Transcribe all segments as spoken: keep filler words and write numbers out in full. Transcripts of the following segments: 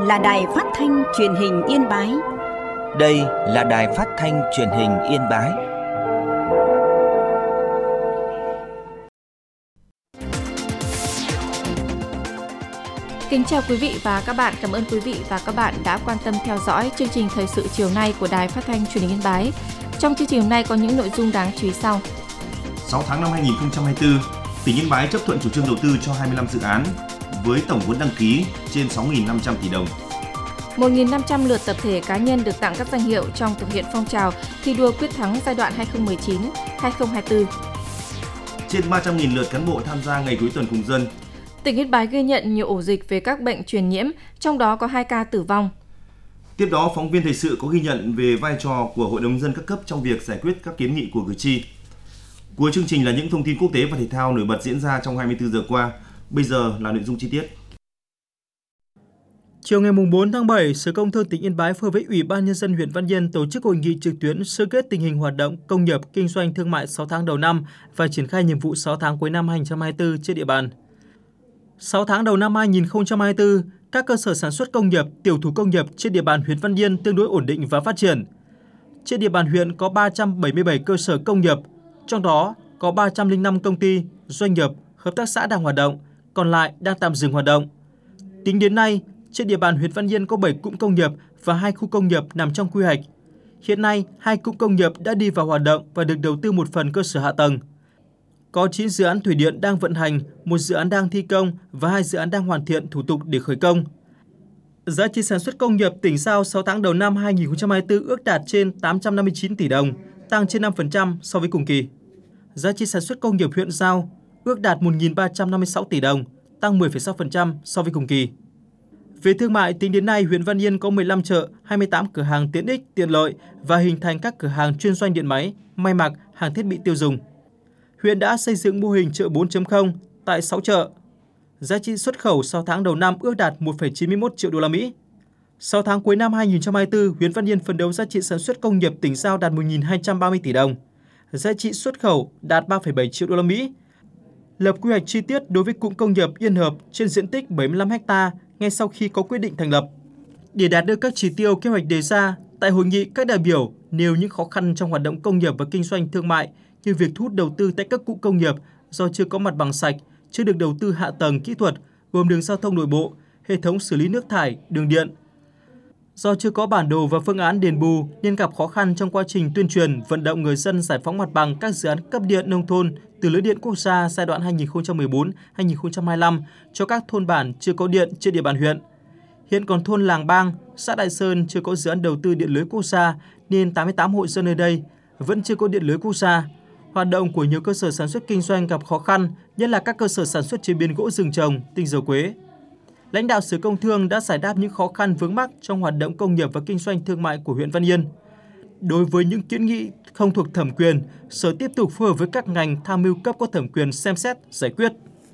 là Đài Phát thanh Truyền hình Yên Bái. Đây là Đài Phát thanh Truyền hình Yên Bái. Kính chào quý vị và các bạn. Cảm ơn quý vị và các bạn đã quan tâm theo dõi chương trình Thời sự chiều nay của Đài Phát thanh Truyền hình Yên Bái. Trong chương trình hôm nay có những nội dung đáng chú ý sau. sáu tháng năm hai nghìn không trăm hai mươi tư, tỉnh Yên Bái chấp thuận chủ trương đầu tư cho hai mươi lăm dự án với tổng vốn đăng ký trên sáu nghìn năm trăm tỷ đồng. một nghìn năm trăm lượt tập thể cá nhân được tặng các danh hiệu trong thực hiện phong trào thi đua quyết thắng giai đoạn hai nghìn không trăm mười chín đến hai nghìn không trăm hai mươi tư. Trên ba trăm nghìn lượt cán bộ tham gia ngày cuối tuần cùng dân. Tỉnh Yên Bái ghi nhận nhiều ổ dịch về các bệnh truyền nhiễm, trong đó có hai ca tử vong. Tiếp đó, phóng viên thời sự có ghi nhận về vai trò của Hội đồng nhân dân các cấp trong việc giải quyết các kiến nghị của cử tri. Cuối chương trình là những thông tin quốc tế và thể thao nổi bật diễn ra trong hai mươi tư giờ qua. Bây giờ là nội dung chi tiết. Chiều ngày bốn tháng bảy, Sở Công Thương tỉnh Yên Bái phối hợp với Ủy ban Nhân dân huyện Văn Yên tổ chức hội nghị trực tuyến sơ kết tình hình hoạt động công nghiệp, kinh doanh thương mại sáu tháng đầu năm và triển khai nhiệm vụ sáu tháng cuối năm hai nghìn không trăm hai mươi tư trên địa bàn. sáu tháng đầu năm hai nghìn không trăm hai mươi tư, các cơ sở sản xuất công nghiệp, tiểu thủ công nghiệp trên địa bàn huyện Văn Yên tương đối ổn định và phát triển. Trên địa bàn huyện có ba trăm bảy mươi bảy cơ sở công nghiệp, trong đó có ba trăm lẻ năm công ty, doanh nghiệp, hợp tác xã đang hoạt động, còn lại đang tạm dừng hoạt động. Tính đến nay, trên địa bàn huyện Văn Yên có bảy cụm công nghiệp và hai khu công nghiệp nằm trong quy hoạch. Hiện nay, hai cụm công nghiệp đã đi vào hoạt động và được đầu tư một phần cơ sở hạ tầng. Có chín dự án thủy điện đang vận hành, một dự án đang thi công và hai dự án đang hoàn thiện thủ tục để khởi công. Giá trị sản xuất công nghiệp tỉnh Giao sáu tháng đầu năm hai nghìn không trăm hai mươi tư ước đạt trên tám trăm năm mươi chín tỷ đồng, tăng trên năm phần trăm so với cùng kỳ. Giá trị sản xuất công nghiệp huyện Giao ước đạt một nghìn ba trăm năm mươi sáu tỷ đồng, tăng mười phẩy sáu phần trăm so với cùng kỳ. Về thương mại, tính đến nay, huyện Văn Yên có mười lăm chợ, hai mươi tám cửa hàng tiện ích, tiện lợi và hình thành các cửa hàng chuyên doanh điện máy, may mặc, hàng thiết bị tiêu dùng. Huyện đã xây dựng mô hình chợ bốn chấm không tại sáu chợ. Giá trị xuất khẩu sáu tháng đầu năm ước đạt một phẩy chín mươi mốt triệu đô la Mỹ. sáu tháng cuối năm hai nghìn không trăm hai mươi tư, huyện Văn Yên phấn đấu giá trị sản xuất công nghiệp tỉnh Giao đạt một nghìn hai trăm ba mươi tỷ đồng. Giá trị xuất khẩu đạt ba phẩy bảy triệu đô la Mỹ. Lập quy hoạch chi tiết đối với cụm công nghiệp Yên Hợp trên diện tích bảy mươi lăm héc ta ngay sau khi có quyết định thành lập. Để đạt được các chỉ tiêu kế hoạch đề ra, tại hội nghị các đại biểu nêu những khó khăn trong hoạt động công nghiệp và kinh doanh thương mại như việc thu hút đầu tư tại các cụm công nghiệp do chưa có mặt bằng sạch, chưa được đầu tư hạ tầng kỹ thuật gồm đường giao thông nội bộ, hệ thống xử lý nước thải, đường điện. Do chưa có bản đồ và phương án đền bù nên gặp khó khăn trong quá trình tuyên truyền, vận động người dân giải phóng mặt bằng các dự án cấp điện nông thôn từ lưới điện quốc gia giai đoạn hai nghìn không trăm mười bốn đến hai nghìn không trăm hai mươi lăm cho các thôn bản chưa có điện trên địa bàn huyện. Hiện còn thôn Làng Bang, xã Đại Sơn chưa có dự án đầu tư điện lưới quốc gia nên tám mươi tám hộ dân nơi đây vẫn chưa có điện lưới quốc gia. Hoạt động của nhiều cơ sở sản xuất kinh doanh gặp khó khăn, nhất là các cơ sở sản xuất chế biến gỗ rừng trồng, tinh dầu quế. Lãnh đạo Sở Công Thương đã giải đáp những khó khăn vướng mắc trong hoạt động công nghiệp và kinh doanh thương mại của huyện Văn Yên. Đối với những kiến nghị không thuộc thẩm quyền, Sở tiếp tục phối hợp với các ngành tham mưu cấp có thẩm quyền xem xét, giải quyết.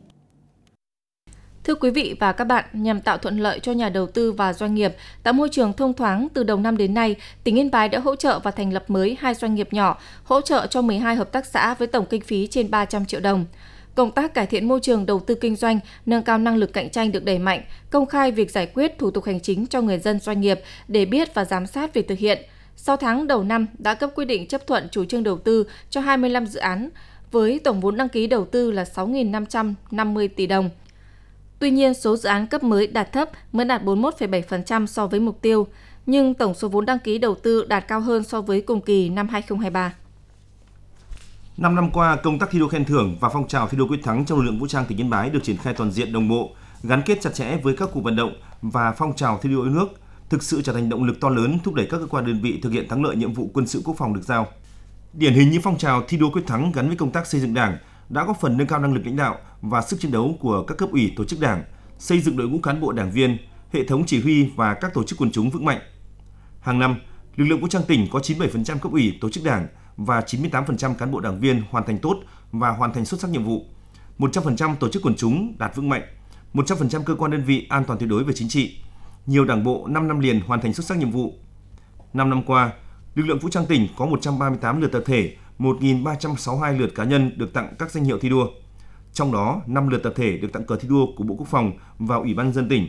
Thưa quý vị và các bạn, nhằm tạo thuận lợi cho nhà đầu tư và doanh nghiệp, tạo môi trường thông thoáng từ đầu năm đến nay, tỉnh Yên Bái đã hỗ trợ và thành lập mới hai doanh nghiệp nhỏ, hỗ trợ cho mười hai hợp tác xã với tổng kinh phí trên ba trăm triệu đồng. Công tác cải thiện môi trường đầu tư kinh doanh, nâng cao năng lực cạnh tranh được đẩy mạnh, công khai việc giải quyết thủ tục hành chính cho người dân doanh nghiệp để biết và giám sát việc thực hiện. Sau tháng đầu năm đã cấp quyết định chấp thuận chủ trương đầu tư cho hai mươi lăm dự án với tổng vốn đăng ký đầu tư là sáu nghìn năm trăm năm mươi tỷ đồng. Tuy nhiên, số dự án cấp mới đạt thấp mới đạt bốn mươi mốt phẩy bảy phần trăm so với mục tiêu, nhưng tổng số vốn đăng ký đầu tư đạt cao hơn so với cùng kỳ năm hai nghìn không trăm hai mươi ba. năm năm qua, công tác thi đua khen thưởng và phong trào thi đua quyết thắng trong lực lượng vũ trang tỉnh Yên Bái được triển khai toàn diện đồng bộ, gắn kết chặt chẽ với các cuộc vận động và phong trào thi đua yêu nước, thực sự trở thành động lực to lớn thúc đẩy các cơ quan đơn vị thực hiện thắng lợi nhiệm vụ quân sự quốc phòng được giao. Điển hình như phong trào thi đua quyết thắng gắn với công tác xây dựng Đảng đã góp phần nâng cao năng lực lãnh đạo và sức chiến đấu của các cấp ủy tổ chức Đảng, xây dựng đội ngũ cán bộ đảng viên, hệ thống chỉ huy và các tổ chức quần chúng vững mạnh. Hàng năm, lực lượng vũ trang tỉnh có chín mươi bảy phần trăm cấp ủy tổ chức Đảng và chín mươi tám phần trăm cán bộ đảng viên hoàn thành tốt và hoàn thành xuất sắc nhiệm vụ. một trăm phần trăm tổ chức quần chúng đạt vững mạnh, một trăm phần trăm cơ quan đơn vị an toàn tuyệt đối về chính trị. Nhiều đảng bộ năm năm liền hoàn thành xuất sắc nhiệm vụ. năm năm qua, lực lượng vũ trang tỉnh có một trăm ba mươi tám lượt tập thể, một nghìn ba trăm sáu mươi hai lượt cá nhân được tặng các danh hiệu thi đua. Trong đó, năm lượt tập thể được tặng cờ thi đua của Bộ Quốc phòng và Ủy ban nhân dân tỉnh,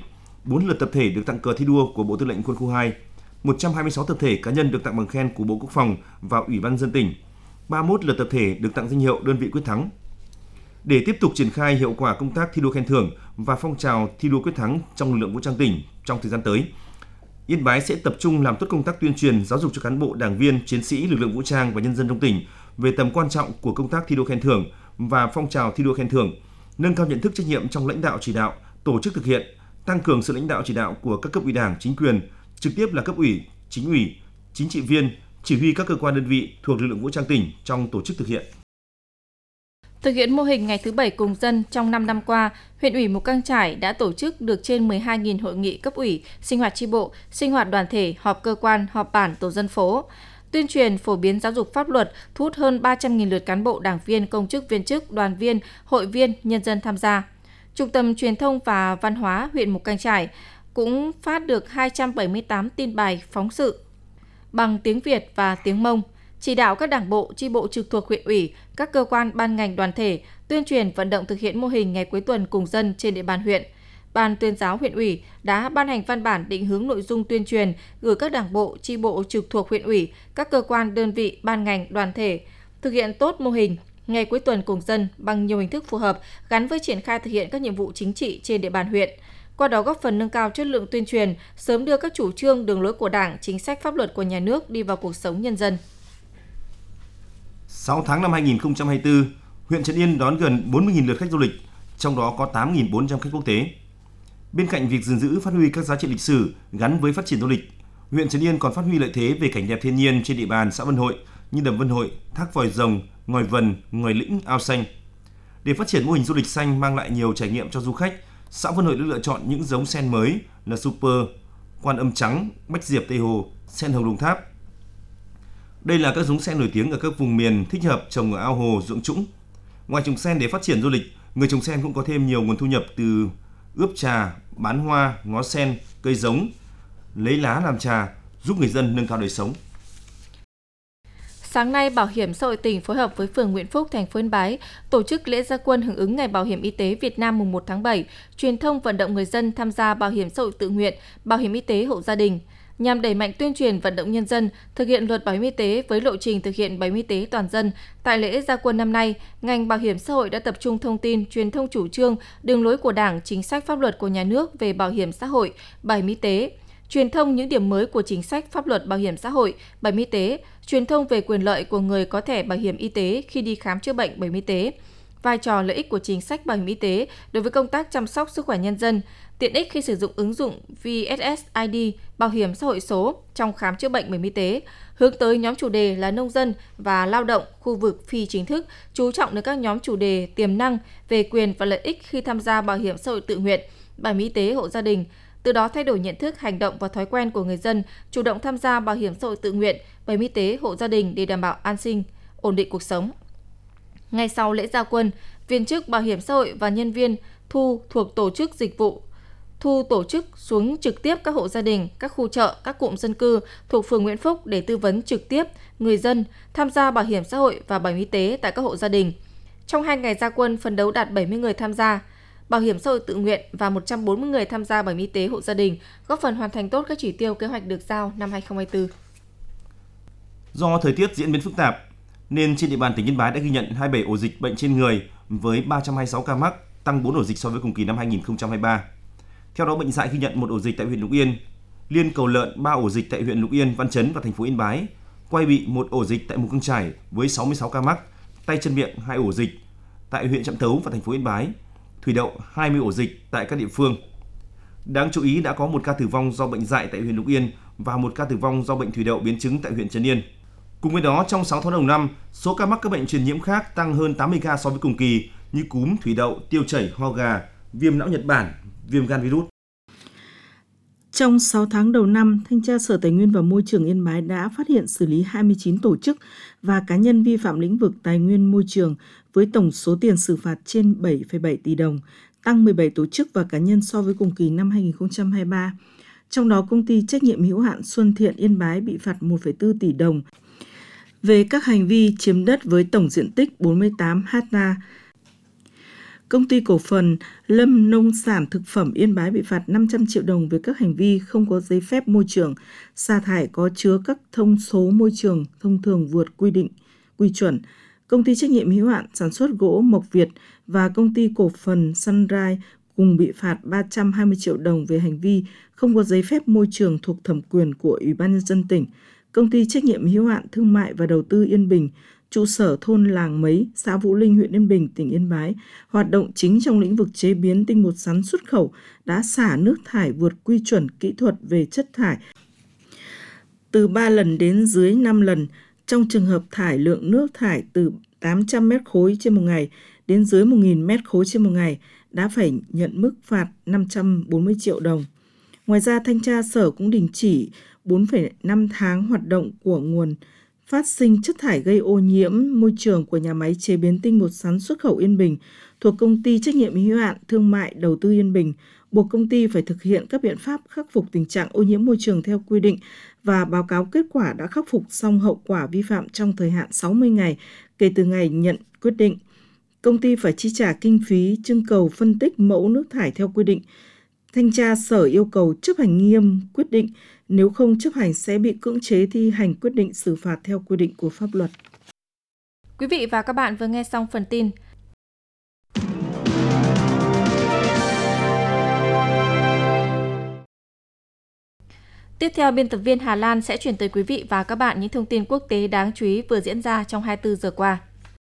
bốn lượt tập thể được tặng cờ thi đua của Bộ Tư lệnh Quân khu hai, một trăm hai mươi sáu tập thể cá nhân được tặng bằng khen của Bộ Quốc phòng và Ủy ban nhân dân tỉnh, ba mươi mốt lượt tập thể được tặng danh hiệu đơn vị quyết thắng. Để tiếp tục triển khai hiệu quả công tác thi đua khen thưởng và phong trào thi đua quyết thắng trong lực lượng vũ trang tỉnh trong thời gian tới, Yên Bái sẽ tập trung làm tốt công tác tuyên truyền, giáo dục cho cán bộ, đảng viên, chiến sĩ, lực lượng vũ trang và nhân dân trong tỉnh về tầm quan trọng của công tác thi đua khen thưởng và phong trào thi đua khen thưởng, nâng cao nhận thức trách nhiệm trong lãnh đạo chỉ đạo, tổ chức thực hiện, tăng cường sự lãnh đạo chỉ đạo của các cấp ủy Đảng, chính quyền, trực tiếp là cấp ủy, chính ủy, chính trị viên, chỉ huy các cơ quan đơn vị thuộc lực lượng vũ trang tỉnh trong tổ chức thực hiện. Thực hiện mô hình ngày thứ bảy cùng dân trong năm năm qua, huyện ủy Mù Cang Chải đã tổ chức được trên mười hai nghìn hội nghị cấp ủy, sinh hoạt chi bộ, sinh hoạt đoàn thể, họp cơ quan, họp bản, tổ dân phố. Tuyên truyền, phổ biến giáo dục pháp luật, thu hút hơn ba trăm nghìn lượt cán bộ, đảng viên, công chức, viên chức, đoàn viên, hội viên, nhân dân tham gia. Trung tâm Truyền thông và Văn hóa huyện Mù Cang Chải cũng phát được hai trăm bảy mươi tám tin bài phóng sự bằng tiếng Việt và tiếng Mông, chỉ đạo các đảng bộ, chi bộ trực thuộc huyện ủy, các cơ quan ban ngành đoàn thể tuyên truyền vận động thực hiện mô hình ngày cuối tuần cùng dân trên địa bàn huyện. Ban tuyên giáo huyện ủy đã ban hành văn bản định hướng nội dung tuyên truyền gửi các đảng bộ, chi bộ trực thuộc huyện ủy, các cơ quan đơn vị ban ngành đoàn thể thực hiện tốt mô hình ngày cuối tuần cùng dân bằng nhiều hình thức phù hợp gắn với triển khai thực hiện các nhiệm vụ chính trị trên địa bàn huyện. Qua đó góp phần nâng cao chất lượng tuyên truyền, sớm đưa các chủ trương, đường lối của Đảng, chính sách pháp luật của nhà nước đi vào cuộc sống nhân dân. sáu tháng năm hai nghìn không trăm hai mươi tư, huyện Trấn Yên đón gần bốn mươi nghìn lượt khách du lịch, trong đó có tám nghìn bốn trăm khách quốc tế. Bên cạnh việc gìn giữ, phát huy các giá trị lịch sử gắn với phát triển du lịch, huyện Trấn Yên còn phát huy lợi thế về cảnh đẹp thiên nhiên trên địa bàn xã Vân Hội như đầm Vân Hội, thác Vòi Rồng, ngòi Vần, ngòi Lĩnh, ao xanh. Để phát triển mô hình du lịch xanh mang lại nhiều trải nghiệm cho du khách, xã Vân Hội đã lựa chọn những giống sen mới là Super, Quan Âm Trắng, Bách Diệp Tây Hồ, sen Hồng Đồng Tháp. Đây là các giống sen nổi tiếng ở các vùng miền thích hợp trồng ở ao hồ, ruộng trũng. Ngoài trồng sen để phát triển du lịch, người trồng sen cũng có thêm nhiều nguồn thu nhập từ ướp trà, bán hoa, ngó sen, cây giống, lấy lá làm trà, giúp người dân nâng cao đời sống. Sáng nay, Bảo hiểm xã hội tỉnh phối hợp với phường Nguyễn Phúc, thành phố Yên Bái tổ chức lễ ra quân hưởng ứng Ngày Bảo hiểm y tế Việt Nam mùng một tháng bảy, truyền thông vận động người dân tham gia bảo hiểm xã hội tự nguyện, bảo hiểm y tế hộ gia đình, nhằm đẩy mạnh tuyên truyền vận động nhân dân thực hiện luật bảo hiểm y tế với lộ trình thực hiện bảo hiểm y tế toàn dân. Tại lễ ra quân năm nay, ngành bảo hiểm xã hội đã tập trung thông tin, truyền thông chủ trương, đường lối của Đảng, chính sách pháp luật của nhà nước về bảo hiểm xã hội, bảo hiểm y tế, truyền thông những điểm mới của chính sách pháp luật bảo hiểm xã hội, bảo hiểm y tế, truyền thông về quyền lợi của người có thẻ bảo hiểm y tế khi đi khám chữa bệnh bảo hiểm y tế, vai trò lợi ích của chính sách bảo hiểm y tế đối với công tác chăm sóc sức khỏe nhân dân, tiện ích khi sử dụng ứng dụng vê ét ét i đê bảo hiểm xã hội số trong khám chữa bệnh bảo hiểm y tế, hướng tới nhóm chủ đề là nông dân và lao động khu vực phi chính thức, chú trọng đến các nhóm chủ đề tiềm năng về quyền và lợi ích khi tham gia bảo hiểm xã hội tự nguyện, bảo hiểm y tế hộ gia đình, từ đó thay đổi nhận thức, hành động và thói quen của người dân, chủ động tham gia bảo hiểm xã hội tự nguyện, bảo hiểm y tế hộ gia đình để đảm bảo an sinh, ổn định cuộc sống. Ngay sau lễ ra quân, viên chức bảo hiểm xã hội và nhân viên thu thuộc tổ chức dịch vụ thu tổ chức xuống trực tiếp các hộ gia đình, các khu chợ, các cụm dân cư thuộc phường Nguyễn Phúc để tư vấn trực tiếp người dân tham gia bảo hiểm xã hội và bảo hiểm y tế tại các hộ gia đình. Trong hai ngày ra quân, phấn đấu đạt bảy mươi người tham gia bảo hiểm xã hội tự nguyện và một trăm bốn mươi người tham gia bảo hiểm y tế hộ gia đình, góp phần hoàn thành tốt các chỉ tiêu kế hoạch được giao năm hai không hai tư. Do thời tiết diễn biến phức tạp, nên trên địa bàn tỉnh Yên Bái đã ghi nhận hai mươi bảy ổ dịch bệnh trên người với ba trăm hai mươi sáu ca mắc, tăng bốn ổ dịch so với cùng kỳ năm hai không hai ba. Theo đó, bệnh dại ghi nhận một ổ dịch tại huyện Lục Yên, Liên Cầu Lợn ba ổ dịch tại huyện Lục Yên, Văn Chấn và thành phố Yên Bái, Quai Bị một ổ dịch tại Mù Cang Chải với sáu mươi sáu ca mắc, tay chân miệng hai ổ dịch tại huyện Trạm Tấu và thành phố Yên Bái, Thủy Đậu hai mươi ổ dịch tại các địa phương. Đáng chú ý đã có một ca tử vong do bệnh dại tại huyện Lục Yên và một ca tử vong do bệnh thủy đậu biến chứng tại huyện Trấn Yên. Cùng với đó, trong sáu tháng đầu năm, số ca mắc các bệnh truyền nhiễm khác tăng hơn tám mươi ca so với cùng kỳ như cúm, thủy đậu, tiêu chảy, ho gà, viêm não Nhật Bản, viêm gan virus. Trong sáu tháng đầu năm, Thanh tra Sở Tài nguyên và Môi trường Yên Bái đã phát hiện xử lý hai mươi chín tổ chức và cá nhân vi phạm lĩnh vực tài nguyên môi trường với tổng số tiền xử phạt trên bảy phẩy bảy tỷ đồng, tăng mười bảy tổ chức và cá nhân so với cùng kỳ năm hai không hai ba. Trong đó, công ty trách nhiệm hữu hạn Xuân Thiện Yên Bái bị phạt một phẩy bốn tỷ đồng về các hành vi chiếm đất với tổng diện tích bốn mươi tám héc ta. Công ty cổ phần Lâm Nông sản Thực phẩm Yên Bái bị phạt năm trăm triệu đồng về các hành vi không có giấy phép môi trường, xả thải có chứa các thông số môi trường thông thường vượt quy định, quy chuẩn. Công ty trách nhiệm hữu hạn sản xuất gỗ Mộc Việt và công ty cổ phần Sunrise cùng bị phạt ba trăm hai mươi triệu đồng về hành vi không có giấy phép môi trường thuộc thẩm quyền của Ủy ban Nhân dân tỉnh. Công ty trách nhiệm hữu hạn Thương mại và Đầu tư Yên Bình, trụ sở thôn Làng Mấy, xã Vũ Linh, huyện Yên Bình, tỉnh Yên Bái, hoạt động chính trong lĩnh vực chế biến tinh bột sắn xuất khẩu, đã xả nước thải vượt quy chuẩn kỹ thuật về chất thải từ ba lần đến dưới năm lần. Trong trường hợp thải lượng nước thải từ tám trăm mét khối trên một ngày đến dưới một nghìn mét khối trên một ngày đã phải nhận mức phạt năm trăm bốn mươi triệu đồng. Ngoài ra, thanh tra sở cũng đình chỉ bốn phẩy năm tháng hoạt động của nguồn phát sinh chất thải gây ô nhiễm môi trường của nhà máy chế biến tinh bột sắn xuất khẩu Yên Bình thuộc công ty trách nhiệm hữu hạn Thương mại Đầu tư Yên Bình, buộc công ty phải thực hiện các biện pháp khắc phục tình trạng ô nhiễm môi trường theo quy định và báo cáo kết quả đã khắc phục xong hậu quả vi phạm trong thời hạn sáu mươi ngày kể từ ngày nhận quyết định. Công ty phải chi trả kinh phí trưng cầu phân tích mẫu nước thải theo quy định. Thanh tra sở yêu cầu chấp hành nghiêm quyết định, nếu không chấp hành sẽ bị cưỡng chế thi hành quyết định xử phạt theo quy định của pháp luật. Quý vị và các bạn vừa nghe xong phần tin. Tiếp theo, biên tập viên Hà Lan sẽ chuyển tới quý vị và các bạn những thông tin quốc tế đáng chú ý vừa diễn ra trong hai mươi bốn giờ qua.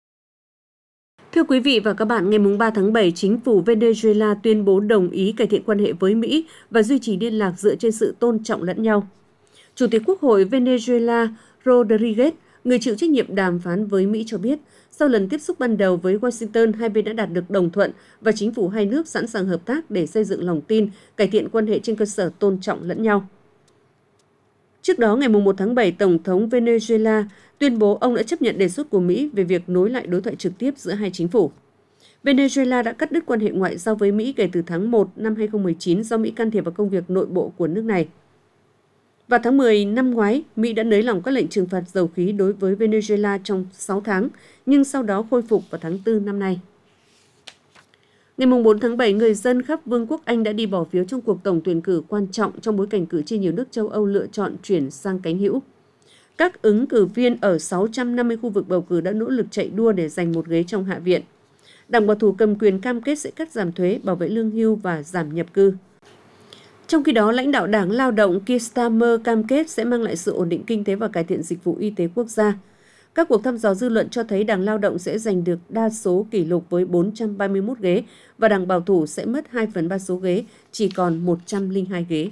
Thưa quý vị và các bạn, ngày ba tháng bảy, chính phủ Venezuela tuyên bố đồng ý cải thiện quan hệ với Mỹ và duy trì liên lạc dựa trên sự tôn trọng lẫn nhau. Chủ tịch Quốc hội Venezuela Rodriguez, người chịu trách nhiệm đàm phán với Mỹ cho biết, sau lần tiếp xúc ban đầu với Washington, hai bên đã đạt được đồng thuận và chính phủ hai nước sẵn sàng hợp tác để xây dựng lòng tin, cải thiện quan hệ trên cơ sở tôn trọng lẫn nhau. Trước đó, ngày một tháng bảy, Tổng thống Venezuela tuyên bố ông đã chấp nhận đề xuất của Mỹ về việc nối lại đối thoại trực tiếp giữa hai chính phủ. Venezuela đã cắt đứt quan hệ ngoại giao với Mỹ kể từ tháng một năm hai không một chín do Mỹ can thiệp vào công việc nội bộ của nước này. Vào tháng mười năm ngoái, Mỹ đã nới lỏng các lệnh trừng phạt dầu khí đối với Venezuela trong sáu tháng, nhưng sau đó khôi phục vào tháng tư năm nay. Ngày bốn tháng bảy, người dân khắp Vương quốc Anh đã đi bỏ phiếu trong cuộc tổng tuyển cử quan trọng trong bối cảnh cử tri nhiều nước châu Âu lựa chọn chuyển sang cánh hữu. Các ứng cử viên ở sáu trăm năm mươi khu vực bầu cử đã nỗ lực chạy đua để giành một ghế trong Hạ viện. Đảng Bảo thủ cầm quyền cam kết sẽ cắt giảm thuế, bảo vệ lương hưu và giảm nhập cư. Trong khi đó, lãnh đạo Đảng Lao động Keir Starmer cam kết sẽ mang lại sự ổn định kinh tế và cải thiện dịch vụ y tế quốc gia. Các cuộc thăm dò dư luận cho thấy Đảng Lao động sẽ giành được đa số kỷ lục với bốn trăm ba mươi mốt ghế và Đảng Bảo thủ sẽ mất hai phần ba số ghế, chỉ còn một trăm lẻ hai ghế.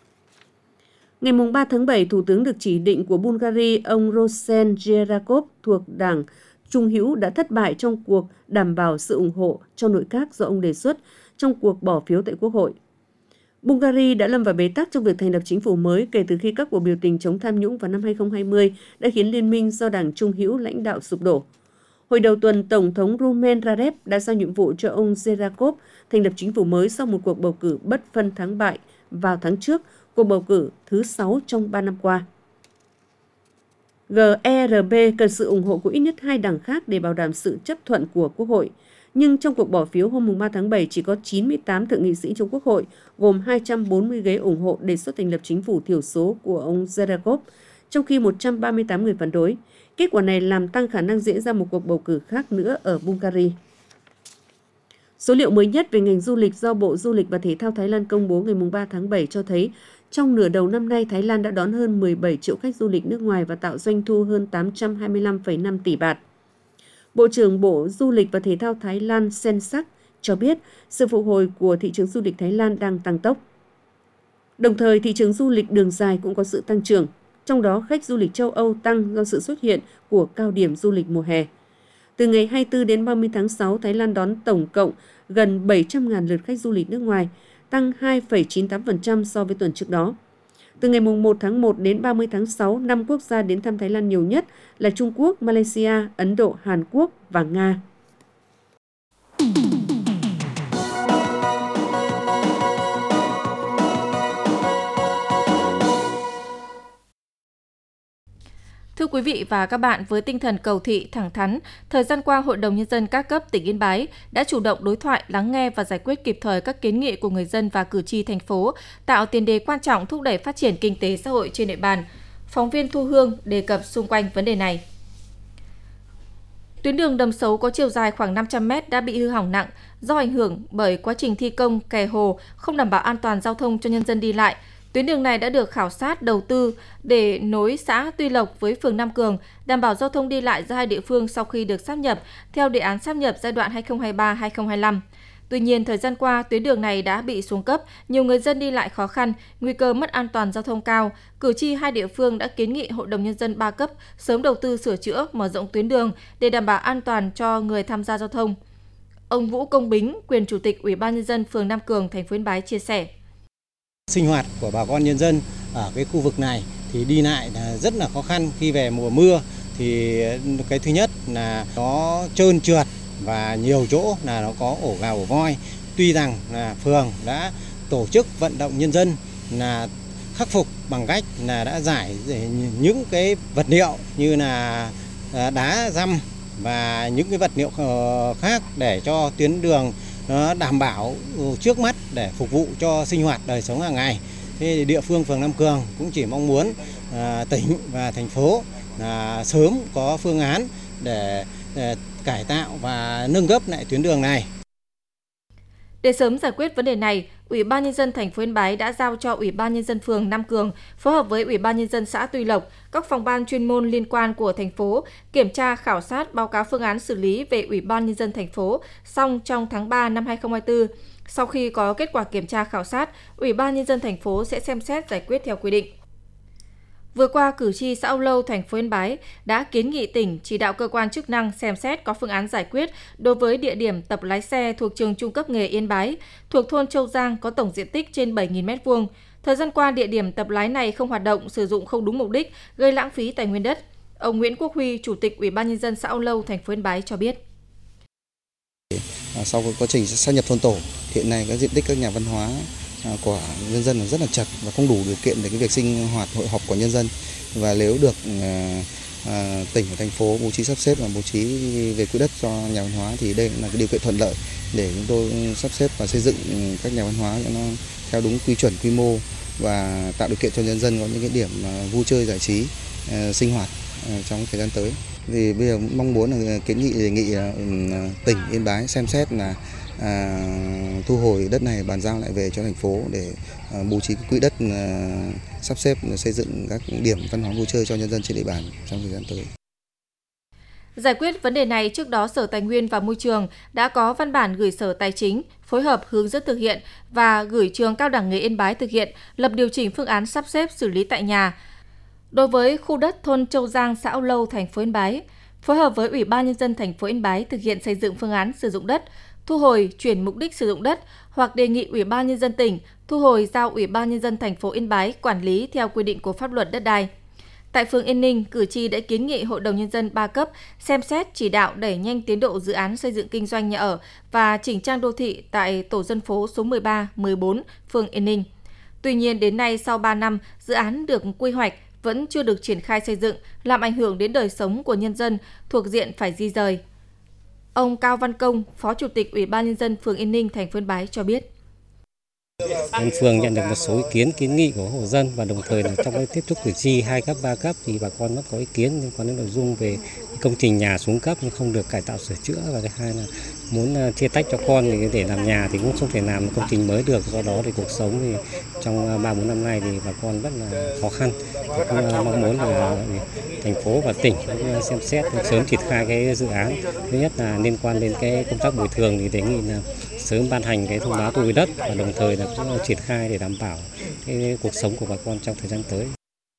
Ngày ba tháng bảy, Thủ tướng được chỉ định của Bulgaria, ông Rosen Gerakov thuộc Đảng Trung hữu đã thất bại trong cuộc đảm bảo sự ủng hộ cho nội các do ông đề xuất trong cuộc bỏ phiếu tại Quốc hội. Bulgaria đã lâm vào bế tắc trong việc thành lập chính phủ mới kể từ khi các cuộc biểu tình chống tham nhũng vào năm hai không hai không đã khiến liên minh do Đảng Trung hữu lãnh đạo sụp đổ. Hồi đầu tuần, Tổng thống Rumen Radev đã giao nhiệm vụ cho ông Gerakov thành lập chính phủ mới sau một cuộc bầu cử bất phân thắng bại vào tháng trước, cuộc bầu cử thứ sáu trong ba năm qua. giê e rờ bê cần sự ủng hộ của ít nhất hai đảng khác để bảo đảm sự chấp thuận của Quốc hội. Nhưng trong cuộc bỏ phiếu hôm ba tháng bảy, chỉ có chín mươi tám thượng nghị sĩ trong Quốc hội, gồm hai trăm bốn mươi ghế ủng hộ đề xuất thành lập chính phủ thiểu số của ông Gerakov, trong khi một trăm ba mươi tám người phản đối. Kết quả này làm tăng khả năng diễn ra một cuộc bầu cử khác nữa ở Bulgaria. Số liệu mới nhất về ngành du lịch do Bộ Du lịch và Thể thao Thái Lan công bố ngày ba tháng bảy cho thấy, trong nửa đầu năm nay, Thái Lan đã đón hơn mười bảy triệu khách du lịch nước ngoài và tạo doanh thu hơn tám trăm hai mươi lăm phẩy năm tỷ baht. Bộ trưởng Bộ Du lịch và Thể thao Thái Lan Sensak cho biết sự phục hồi của thị trường du lịch Thái Lan đang tăng tốc. Đồng thời, thị trường du lịch đường dài cũng có sự tăng trưởng, trong đó khách du lịch châu Âu tăng do sự xuất hiện của cao điểm du lịch mùa hè. Từ ngày hai mươi tư đến ba mươi tháng sáu, Thái Lan đón tổng cộng gần bảy trăm nghìn lượt khách du lịch nước ngoài, tăng hai phẩy chín mươi tám phần trăm so với tuần trước đó. Từ ngày một tháng một đến ba mươi tháng sáu, năm quốc gia đến thăm Thái Lan nhiều nhất là Trung Quốc, Malaysia, Ấn Độ, Hàn Quốc và Nga. Thưa quý vị và các bạn, với tinh thần cầu thị, thẳng thắn, thời gian qua Hội đồng Nhân dân các cấp tỉnh Yên Bái đã chủ động đối thoại, lắng nghe và giải quyết kịp thời các kiến nghị của người dân và cử tri thành phố, tạo tiền đề quan trọng thúc đẩy phát triển kinh tế xã hội trên địa bàn. Phóng viên Thu Hương đề cập xung quanh vấn đề này. Tuyến đường Đầm Sấu có chiều dài khoảng năm trăm mét đã bị hư hỏng nặng do ảnh hưởng bởi quá trình thi công kè hồ không đảm bảo an toàn giao thông cho nhân dân đi lại. Tuyến đường này đã được khảo sát đầu tư để nối xã Tuy Lộc với phường Nam Cường, đảm bảo giao thông đi lại giữa hai địa phương sau khi được sáp nhập theo đề án sáp nhập giai đoạn hai nghìn không trăm hai mươi ba đến hai nghìn không trăm hai mươi lăm. Tuy nhiên, thời gian qua, tuyến đường này đã bị xuống cấp, nhiều người dân đi lại khó khăn, nguy cơ mất an toàn giao thông cao. Cử tri hai địa phương đã kiến nghị Hội đồng Nhân dân ba cấp sớm đầu tư sửa chữa, mở rộng tuyến đường để đảm bảo an toàn cho người tham gia giao thông. Ông Vũ Công Bính, quyền Chủ tịch Ủy ban Nhân dân phường Nam Cường, thành phố Yên Bái chia sẻ. Sinh hoạt của bà con nhân dân ở cái khu vực này thì đi lại là rất là khó khăn. Khi về mùa mưa thì cái thứ nhất là nó trơn trượt và nhiều chỗ là nó có ổ gà ổ voi. Tuy rằng là phường đã tổ chức vận động nhân dân là khắc phục bằng cách là đã giải những cái vật liệu như là đá răm và những cái vật liệu khác để cho tuyến đường nó đảm bảo trước mắt để phục vụ cho sinh hoạt đời sống hàng ngày. Thế thì địa phương phường Nam Cường cũng chỉ mong muốn à, tỉnh và thành phố à, sớm có phương án để, để cải tạo và nâng cấp lại tuyến đường này. Để sớm giải quyết vấn đề này, Ủy ban Nhân dân thành phố Yên Bái đã giao cho Ủy ban Nhân dân phường Nam Cường phối hợp với Ủy ban Nhân dân xã Tuy Lộc, các phòng ban chuyên môn liên quan của thành phố kiểm tra, khảo sát, báo cáo phương án xử lý về Ủy ban Nhân dân thành phố xong trong tháng ba năm hai nghìn không trăm hai mươi tư. Sau khi có kết quả kiểm tra khảo sát, Ủy ban Nhân dân thành phố sẽ xem xét giải quyết theo quy định. Vừa qua, cử tri xã Âu Lâu, thành phố Yên Bái đã kiến nghị tỉnh chỉ đạo cơ quan chức năng xem xét có phương án giải quyết đối với địa điểm tập lái xe thuộc trường trung cấp nghề Yên Bái, thuộc thôn Châu Giang có tổng diện tích trên bảy nghìn mét vuông. Thời gian qua, địa điểm tập lái này không hoạt động, sử dụng không đúng mục đích, gây lãng phí tài nguyên đất. Ông Nguyễn Quốc Huy, Chủ tịch Ủy ban Nhân dân xã Âu Lâu, thành phố Yên Bái cho biết. Sau quá trình sát nhập thôn tổ, hiện nay các diện tích các nhà văn hóa của nhân dân là rất là chật và không đủ điều kiện để cái việc sinh hoạt hội họp của nhân dân. Và nếu được à, à, tỉnh và thành phố bố trí sắp xếp và bố trí về quỹ đất cho nhà văn hóa thì đây là cái điều kiện thuận lợi để chúng tôi sắp xếp và xây dựng các nhà văn hóa cho nó theo đúng quy chuẩn, quy mô và tạo điều kiện cho nhân dân có những cái điểm vui chơi giải trí, à, sinh hoạt à, trong thời gian tới. Thì bây giờ mong muốn là kiến nghị đề nghị tỉnh Yên Bái xem xét là à, thu hồi đất này bàn giao lại về cho thành phố để à, bố trí quỹ đất à, sắp xếp xây dựng các điểm văn hóa vui chơi cho nhân dân trên địa bàn trong thời gian tới. Giải quyết vấn đề này, trước đó Sở Tài nguyên và Môi trường đã có văn bản gửi Sở Tài chính phối hợp hướng dẫn thực hiện và gửi Trường Cao đẳng nghề Yên Bái thực hiện lập điều chỉnh phương án sắp xếp xử lý tại nhà. Đối với khu đất thôn Châu Giang, xã Âu Lâu, thành phố Yên Bái, phối hợp với Ủy ban Nhân dân thành phố Yên Bái thực hiện xây dựng phương án sử dụng đất, thu hồi chuyển mục đích sử dụng đất hoặc đề nghị Ủy ban Nhân dân tỉnh thu hồi giao Ủy ban Nhân dân thành phố Yên Bái quản lý theo quy định của pháp luật đất đai. Tại phường Yên Ninh, cử tri đã kiến nghị Hội đồng Nhân dân ba cấp xem xét chỉ đạo đẩy nhanh tiến độ dự án xây dựng kinh doanh nhà ở và chỉnh trang đô thị tại tổ dân phố số mười ba, mười bốn, phường Yên Ninh. Tuy nhiên, đến nay sau ba năm, dự án được quy hoạch vẫn chưa được triển khai xây dựng, làm ảnh hưởng đến đời sống của nhân dân thuộc diện phải di dời. Ông Cao Văn Công, Phó Chủ tịch Ủy ban Nhân dân phường Yên Ninh, thành phố Yên Bái cho biết. Bên phường nhận được một số ý kiến kiến nghị của hộ dân và đồng thời là trong cái tiếp xúc cử tri hai cấp ba cấp thì bà con vẫn có ý kiến liên quan đến nội dung về công trình nhà xuống cấp nhưng không được cải tạo sửa chữa, và thứ hai là muốn chia tách cho con thì để làm nhà thì cũng không thể làm công trình mới được, do đó thì cuộc sống thì trong ba bốn năm nay thì bà con rất là khó khăn. Cũng mong muốn là thành phố và tỉnh cũng xem xét sớm triển khai cái dự án. Thứ nhất là liên quan đến cái công tác bồi thường thì đề nghị là sớm ban hành cái thông báo thu hồi đất và đồng thời là cũng triển khai để đảm bảo cái cuộc sống của bà con trong thời gian tới.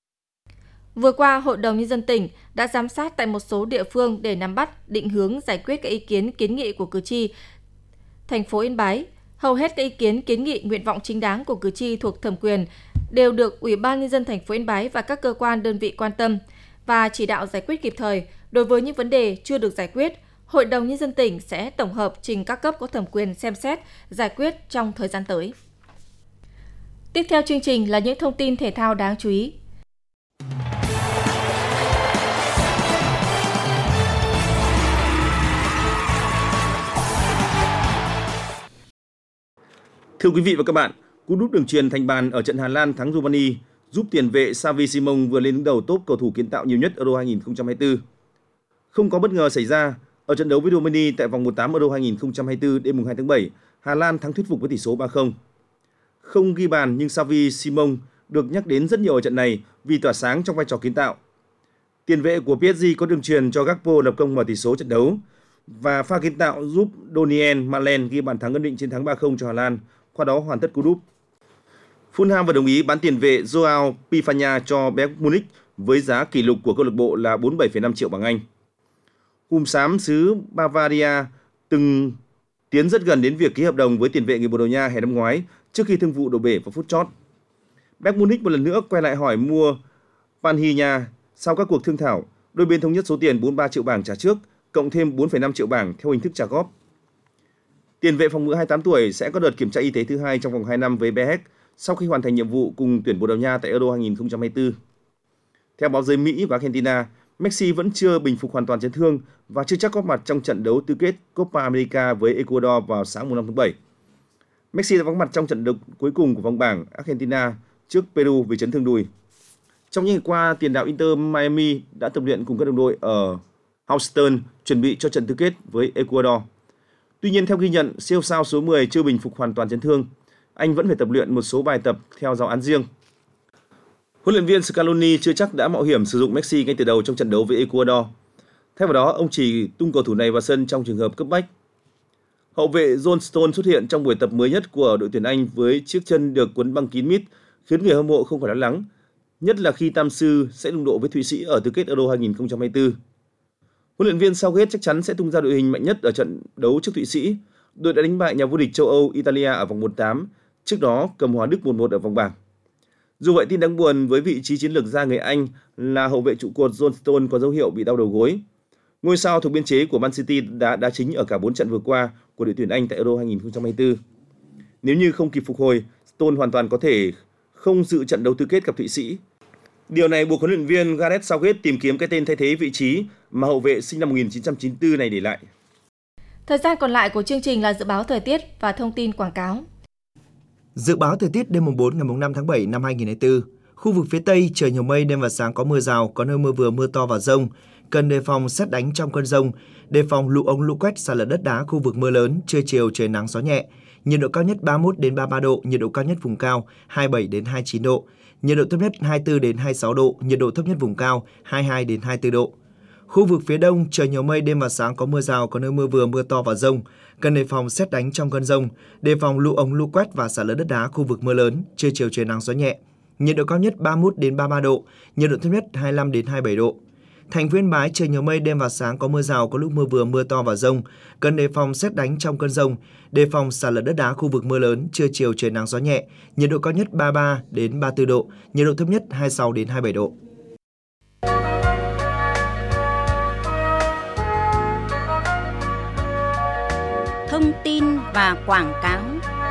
Vừa qua, Hội đồng Nhân dân tỉnh đã giám sát tại một số địa phương để nắm bắt, định hướng giải quyết các ý kiến kiến nghị của cử tri thành phố Yên Bái. Hầu hết các ý kiến kiến nghị nguyện vọng chính đáng của cử tri thuộc thẩm quyền đều được Ủy ban Nhân dân thành phố Yên Bái và các cơ quan đơn vị quan tâm và chỉ đạo giải quyết kịp thời. Đối với những vấn đề chưa được giải quyết, Hội đồng Nhân dân tỉnh sẽ tổng hợp trình các cấp có thẩm quyền xem xét, giải quyết trong thời gian tới. Tiếp theo chương trình là những thông tin thể thao đáng chú ý. Thưa quý vị và các bạn, cú đúp đường chuyền thành bàn ở trận Hà Lan thắng Romania giúp tiền vệ Xavi Simons vừa lên đứng đầu top cầu thủ kiến tạo nhiều nhất Euro hai không hai tư. Không có bất ngờ xảy ra, ở trận đấu với Romania tại vòng một tám Euro hai không hai tư đêm hai tháng bảy, Hà Lan thắng thuyết phục với tỷ số ba không. Không ghi bàn nhưng Xavi Simons được nhắc đến rất nhiều ở trận này vì tỏa sáng trong vai trò kiến tạo. Tiền vệ của pê ét giê có đường chuyền cho Gakpo lập công mở tỷ số trận đấu và pha kiến tạo giúp Daniel Malen ghi bàn thắng ấn định chiến thắng ba không cho Hà Lan, qua đó hoàn tất cú đúp. Fulham vừa đồng ý bán tiền vệ Joao Pifanya cho Bayern Munich với giá kỷ lục của câu lạc bộ là bốn mươi bảy phẩy năm triệu bảng Anh. Hùm xám xứ Bavaria từng tiến rất gần đến việc ký hợp đồng với tiền vệ người Bồ Đào Nha hè năm ngoái trước khi thương vụ đổ bể vào phút chót. Bayern Munich một lần nữa quay lại hỏi mua Panhinya. Sau các cuộc thương thảo, đôi bên thống nhất số tiền bốn mươi ba triệu bảng trả trước, cộng thêm bốn phẩy năm triệu bảng theo hình thức trả góp. Tiền vệ phòng ngự hai mươi tám tuổi sẽ có đợt kiểm tra y tế thứ hai trong vòng hai năm với bê hát sau khi hoàn thành nhiệm vụ cùng tuyển Bồ Đào Nha tại Euro hai không hai tư. Theo báo giới Mỹ và Argentina, Messi vẫn chưa bình phục hoàn toàn chấn thương và chưa chắc góp mặt trong trận đấu tứ kết Copa America với Ecuador vào sáng năm tháng bảy. Messi đã vắng mặt trong trận đấu cuối cùng của vòng bảng Argentina trước Peru vì chấn thương đùi. Trong những ngày qua, tiền đạo Inter Miami đã tập luyện cùng các đồng đội ở Houston chuẩn bị cho trận tứ kết với Ecuador. Tuy nhiên, theo ghi nhận, siêu sao số mười chưa bình phục hoàn toàn chấn thương. Anh vẫn phải tập luyện một số bài tập theo giáo án riêng. Huấn luyện viên Scaloni chưa chắc đã mạo hiểm sử dụng Messi ngay từ đầu trong trận đấu với Ecuador. Thay vào đó, ông chỉ tung cầu thủ này vào sân trong trường hợp cấp bách. Hậu vệ John Stones xuất hiện trong buổi tập mới nhất của đội tuyển Anh với chiếc chân được quấn băng kín mít, khiến người hâm mộ không khỏi lo lắng, nhất là khi Tam Sư sẽ đụng độ với Thụy Sĩ ở tứ kết Euro hai không hai tư. Huấn luyện viên Southgate chắc chắn sẽ tung ra đội hình mạnh nhất ở trận đấu trước Thụy Sĩ. Đội đã đánh bại nhà vô địch châu Âu Italia ở vòng một tám, trước đó cầm hòa Đức một một ở vòng bảng. Dù vậy, tin đáng buồn với vị trí chiến lược gia người Anh là hậu vệ trụ cột John Stones có dấu hiệu bị đau đầu gối. Ngôi sao thuộc biên chế của Man City đã đá chính ở cả bốn trận vừa qua của đội tuyển Anh tại Euro hai không hai tư. Nếu như không kịp phục hồi, Stones hoàn toàn có thể không dự trận đấu tứ kết gặp Thụy Sĩ. Điều này buộc huấn luyện viên Gareth Southgate tìm kiếm cái tên thay thế vị trí mà hậu vệ sinh năm một nghìn chín trăm chín mươi tư này để lại. Thời gian còn lại của chương trình là dự báo thời tiết và thông tin quảng cáo. Dự báo thời tiết đêm bốn ngày năm tháng bảy năm hai nghìn không trăm hai mươi tư. Khu vực phía Tây trời nhiều mây, đêm và sáng có mưa rào, có nơi mưa vừa mưa to và dông. Cần đề phòng sét đánh trong cơn dông, đề phòng lũ ống lũ quét, sạt lở đất đá khu vực mưa lớn, trưa chiều trời nắng gió nhẹ. Nhiệt độ cao nhất ba mươi mốt đến ba mươi ba độ, nhiệt độ cao nhất vùng cao hai mươi bảy đến hai mươi chín độ. Nhiệt độ thấp nhất hai mươi tư đến hai mươi sáu độ, nhiệt độ thấp nhất vùng cao hai mươi hai đến hai mươi tư độ. Khu vực phía Đông trời nhiều mây, đêm và sáng có mưa rào, có nơi mưa vừa mưa to và dông. Cần đề phòng sét đánh trong cơn dông, đề phòng lũ ống lũ quét và sạt lở đất đá khu vực mưa lớn, trưa chiều trời nắng gió nhẹ. Nhiệt độ cao nhất ba mươi mốt đến ba mươi ba độ, nhiệt độ thấp nhất hai mươi lăm đến hai mươi bảy độ. Thành phố Yên Bái trời nhiều mây, đêm và sáng có mưa rào, có lúc mưa vừa mưa to và dông. Cần đề phòng sét đánh trong cơn dông, đề phòng sạt lở đất đá khu vực mưa lớn, trưa chiều trời nắng gió nhẹ. Nhiệt độ cao nhất ba mươi ba đến ba mươi tư độ, nhiệt độ thấp nhất hai mươi sáu đến hai mươi bảy độ. Thông tin và quảng cáo.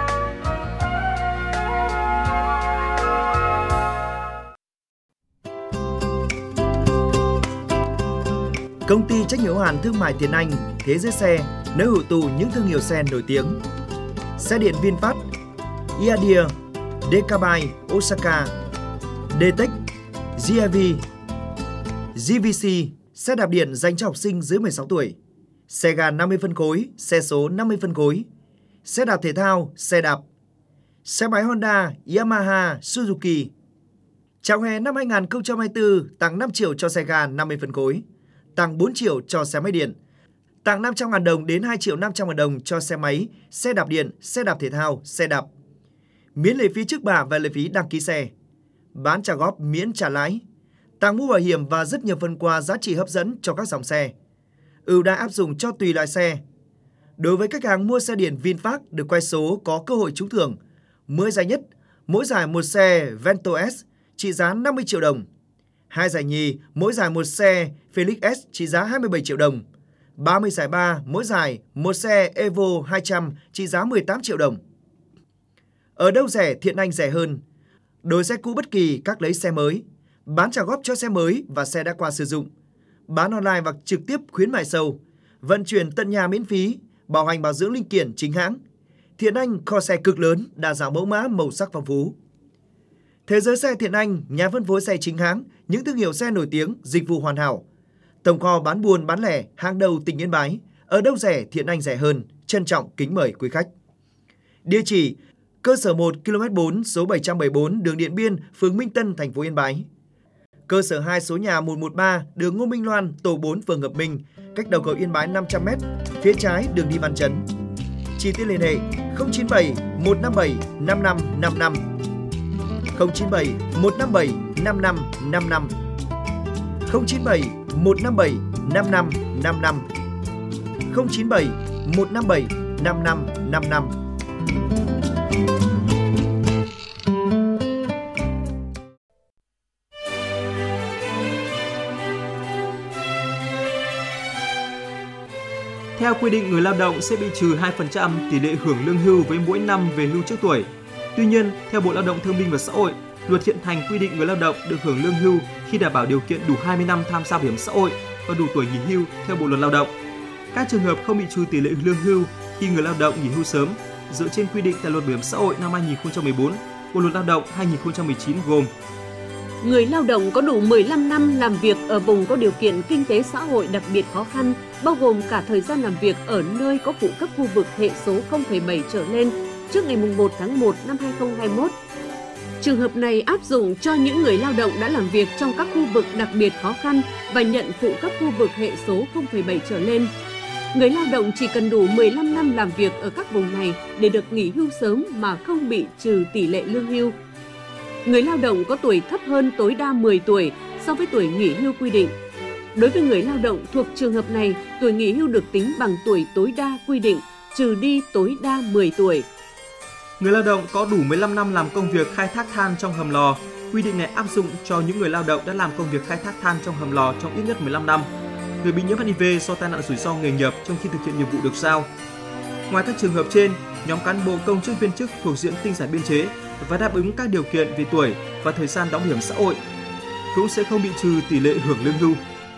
Công ty trách nhiệm hữu hạn thương mại Tiến Anh, Thế Giới Xe, nơi hội tụ những thương hiệu xe nổi tiếng. Xe điện VinFast, Iadia, Dekabai, Osaka, D-Tech, giê i vê, giê vê xê, xe đạp điện dành cho học sinh dưới mười sáu tuổi. Xe ga năm mươi phân khối, xe số năm mươi phân khối. Xe đạp thể thao, xe đạp. Xe máy Honda, Yamaha, Suzuki. Chào hè năm hai nghìn không trăm hai mươi tư, tặng năm triệu cho xe ga năm mươi phân khối. Tặng bốn triệu cho xe máy điện. Tặng năm trăm nghìn đồng đến hai triệu năm trăm nghìn đồng cho xe máy, xe đạp điện, xe đạp thể thao, xe đạp. Miễn lệ phí trước bạ và lệ phí đăng ký xe. Bán trả góp miễn trả lái. Tặng mũ bảo hiểm và rất nhiều phần quà giá trị hấp dẫn cho các dòng xe. Ưu đãi áp dụng cho tùy loại xe. Đối với khách hàng mua xe điện VinFast được quay số có cơ hội trúng thưởng. mười giải nhất, mỗi giải một xe Vento S trị giá năm mươi triệu đồng. Hai giải nhì, mỗi giải một xe Felix S trị giá hai mươi bảy triệu đồng. ba mươi giải ba, mỗi giải một xe Evo hai trăm trị giá mười tám triệu đồng. Ở đâu rẻ, Thiện Anh rẻ hơn. Đổi xe cũ bất kỳ, các lấy xe mới. Bán trả góp cho xe mới và xe đã qua sử dụng. Bán online hoặc trực tiếp khuyến mại sâu. Vận chuyển tận nhà miễn phí, bảo hành bảo dưỡng linh kiện chính hãng. Thiện Anh kho xe cực lớn, đa dạng mẫu mã, màu sắc phong phú. Thế giới xe Thiện Anh, nhà phân phối xe chính hãng, những thương hiệu xe nổi tiếng, dịch vụ hoàn hảo. Tổng kho bán buôn bán lẻ hàng đầu tỉnh Yên Bái, ở đâu rẻ Thiện Anh rẻ hơn, trân trọng kính mời quý khách. Địa chỉ: cơ sở một ki lô mét bốn số bảy trăm bảy mươi tư đường Điện Biên, phường Minh Tân, thành phố Yên Bái. Cơ sở hai số nhà một một ba đường Ngô Minh Loan, tổ bốn, phường Hợp Minh, cách đầu cầu Yên Bái năm trăm mét, phía trái đường đi Văn Chấn. Chi tiết liên hệ không chín bảy một năm bảy năm năm năm năm, không chín bảy một năm bảy năm năm năm năm, không chín bảy một năm bảy năm năm năm năm, không chín bảy một năm bảy năm năm năm năm. Theo quy định, người lao động sẽ bị trừ hai phần trăm tỷ lệ hưởng lương hưu với mỗi năm về hưu trước tuổi. Tuy nhiên, theo Bộ Lao động Thương binh và Xã hội, luật hiện hành quy định người lao động được hưởng lương hưu khi đảm bảo điều kiện đủ hai mươi năm tham gia bảo hiểm xã hội và đủ tuổi nghỉ hưu theo Bộ Luật Lao động. Các trường hợp không bị trừ tỷ lệ lương hưu khi người lao động nghỉ hưu sớm dựa trên quy định tại Luật Bảo hiểm xã hội năm hai nghìn không trăm mười bốn, Bộ Luật Lao động hai nghìn không trăm mười chín gồm: người lao động có đủ mười lăm năm làm việc ở vùng có điều kiện kinh tế xã hội đặc biệt khó khăn, bao gồm cả thời gian làm việc ở nơi có phụ cấp khu vực hệ số không phẩy bảy trở lên trước ngày một tháng một năm hai nghìn không trăm hai mươi mốt. Trường hợp này áp dụng cho những người lao động đã làm việc trong các khu vực đặc biệt khó khăn và nhận phụ cấp khu vực hệ số không phẩy bảy trở lên. Người lao động chỉ cần đủ mười lăm năm làm việc ở các vùng này để được nghỉ hưu sớm mà không bị trừ tỷ lệ lương hưu. Người lao động có tuổi thấp hơn tối đa mười tuổi so với tuổi nghỉ hưu quy định. Đối với người lao động thuộc trường hợp này, tuổi nghỉ hưu được tính bằng tuổi tối đa quy định, trừ đi tối đa mười tuổi. Người lao động có đủ mười lăm năm làm công việc khai thác than trong hầm lò. Quy định này áp dụng cho những người lao động đã làm công việc khai thác than trong hầm lò trong ít nhất mười lăm năm. Người bị nhiễm hát i vê do tai nạn rủi ro nghề nghiệp trong khi thực hiện nhiệm vụ được giao. Ngoài các trường hợp trên, nhóm cán bộ công chức viên chức thuộc diện tinh giản biên chế và đáp ứng các điều kiện về tuổi và thời gian đóng bảo hiểm xã hội cũng sẽ không bị trừ tỷ lệ hưởng lương hưu.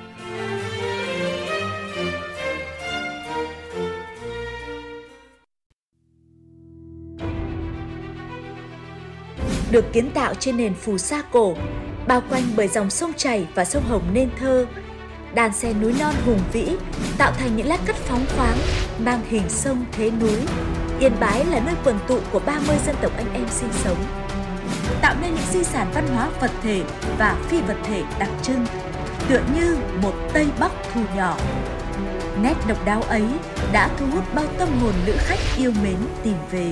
Được kiến tạo trên nền phù sa cổ, bao quanh bởi dòng sông chảy và sông Hồng nên thơ, đàn xe núi non hùng vĩ tạo thành những lát cắt phóng khoáng mang hình sông thế núi. Yên Bái là nơi quần tụ của ba mươi dân tộc anh em sinh sống, tạo nên những di sản văn hóa vật thể và phi vật thể đặc trưng, tựa như một Tây Bắc thu nhỏ. Nét độc đáo ấy đã thu hút bao tâm hồn lữ khách yêu mến tìm về.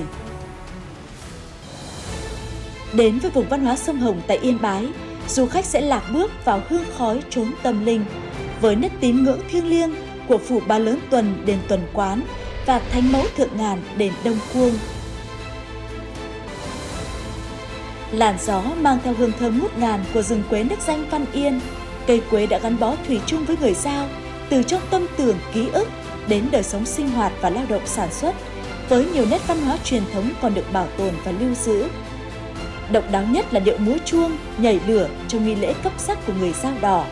Đến với vùng văn hóa sông Hồng tại Yên Bái, du khách sẽ lạc bước vào hương khói chốn tâm linh với nét tín ngưỡng thiêng liêng của phủ Ba Lớn Tuần đền Tuần Quán và Thánh Mẫu Thượng Ngàn đền Đông Cuông. Làn gió mang theo hương thơm ngút ngàn của rừng quế nước danh Văn Yên. Cây quế đã gắn bó thủy chung với người Dao, từ trong tâm tưởng ký ức đến đời sống sinh hoạt và lao động sản xuất, với nhiều nét văn hóa truyền thống còn được bảo tồn và lưu giữ. Độc đáo nhất là điệu múa chuông, nhảy lửa trong nghi lễ cấp sắc của người Dao Đỏ.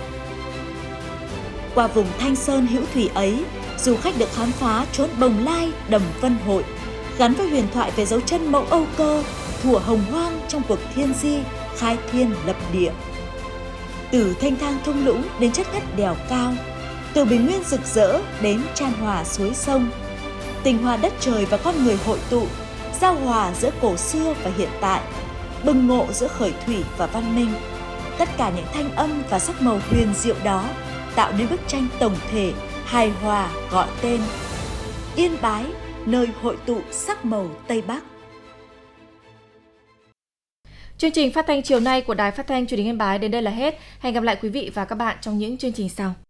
Qua vùng Thanh Sơn hữu thủy ấy, du khách được khám phá chốn Bồng Lai, Đầm Vân Hội, gắn với huyền thoại về dấu chân mẫu Âu Cơ, thủa hồng hoang trong cuộc thiên di, khai thiên lập địa. Từ thanh thang thung lũng đến chất ngất đèo cao, từ bình nguyên rực rỡ đến chan hòa suối sông, tình hòa đất trời và con người hội tụ, giao hòa giữa cổ xưa và hiện tại, bừng ngộ giữa khởi thủy và văn minh. Tất cả những thanh âm và sắc màu huyền diệu đó tạo nên bức tranh tổng thể, hài hòa gọi tên Yên Bái, nơi hội tụ sắc màu Tây Bắc. Chương trình phát thanh chiều nay của Đài Phát thanh Truyền hình Yên Bái đến đây là hết. Hẹn gặp lại quý vị và các bạn trong những chương trình sau.